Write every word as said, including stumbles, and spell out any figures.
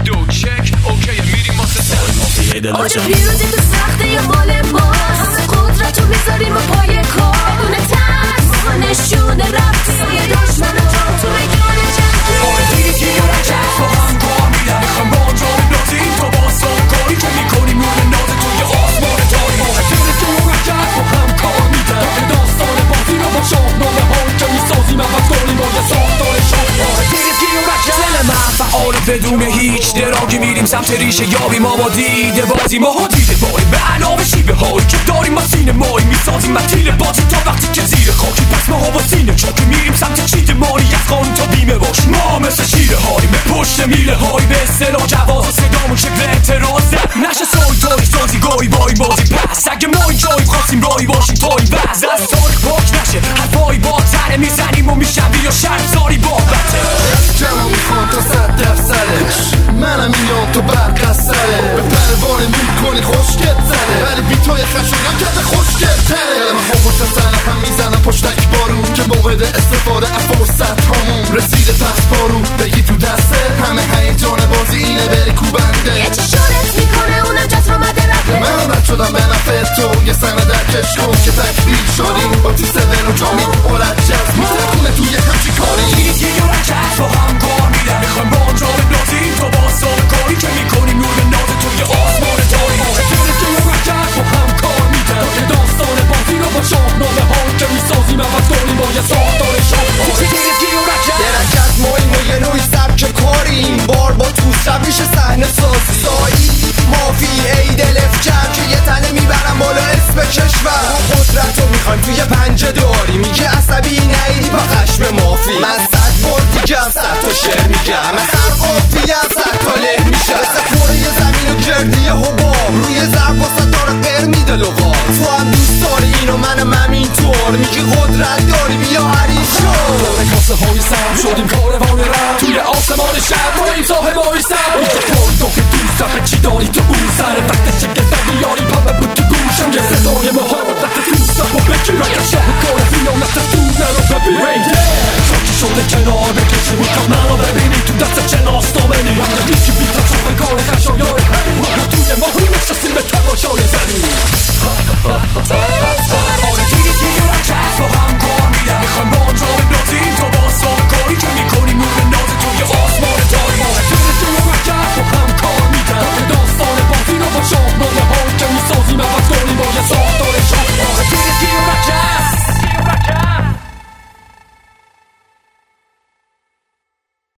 دو چک اوکی میریم واسه سر آره پیروزی تو سخته یا مال ماست همه قدرت رو میذاریم و پای کار بدون ترس ما نشونه رفتی یه دشمن تو میدون جنگی آره دیگه دیگه رجب با هم کار میدن میخوام با جا بندازیم تا با ساکاری که میکنیم نور نازه توی آسمان تاری آره دیگه دیگه رجب با هم کار میدن که داستان بازی رو با شاهنامه هایی که میسازیم عوض کنیم با یه ساختار شاه آره دیگه دیگه رجب دل من فعال بدون هیچ دراگی میریم سمت ریشه یابی ما با دیده بازی ما ها دیده باری به علاوه شیبه هایی که داریم ما سینه مایی میسازیم متیل بازی تا وقتی که زیر خاکی پس ما ها با سینه چاکی میریم سمت چیت ماری از قانون تا بیمه باش ما مثل شیره هایی به پشت میله هایی به اصطلاح جواز صدامون شکل اعتراض نشه سای تاریخ سازی گاهی بایی بازی پس اگه ما اینجایی خواستیم رایی باشیم تایی بز از تاریخ پاک نشه حرفایی با تره میزنیم و میشوی یا شرمزاری با بته جمع میخوام تا صد درصدش منم اینام تو برق از سره به پروانه میکنی خوشگت زنه ولی بی توی خشونم کرده خوشگت تره دلم هم پشت سرم هم میزنم پشتک بارون که موعد استفاده از فرصت همون رسیده پس بارون بگی تو دسته همه هیجان بازی اینه بری کوبنده یه چی شورت میکنه اونم جات رو مده رفته من رد شدم به نفع تو یه سنه در کش کن که تکبیر شدیم با تی سون و جامی اولد جز میترکونه توی همچی کاری دیگه یه رجب با هم کار میدن میخوایم با جا بندازیم تا با سال کاری که میکنیم نور نازه توی آسمان تاری آره دیگه یه رجب با هم کار میدن که داستان بازی رو با شاهنامه هایی که میسازیم عوض کنیم با یه ساختار شاه آره دیگه یه رجب درک از ماییم و یه نوعی سبک کاریم بار با توس رویش صحنه سازی سایی مافی ای دل افکر که یه تنه میبرم بالا اسم کشور قدرت رو میخوایم توی پنجه داری میگه عصبی نیدی با خشم مافی من صد بار دیگم صد تا شعر میگم من هر قافیم صد تا له میشه مثل کوره زمین و گردی حباب روی ضرب و ستاره قر میده لغات تو هم دوست داری اینو منم همینطور میگی قدرت داری بیا حریف شد کاسه های سم شدیم کاروان رم توی آسمان شب ماییم صاحب های سم اینجا کاری تو که دوست به چی داری تو اون سر وقت چکل بیاری پا بود تو گوشم یه صدای محبت دوست و بگیر اگر شاه کار خیانت تو نرو ببین چاکی شده کنار بکشیم و کامل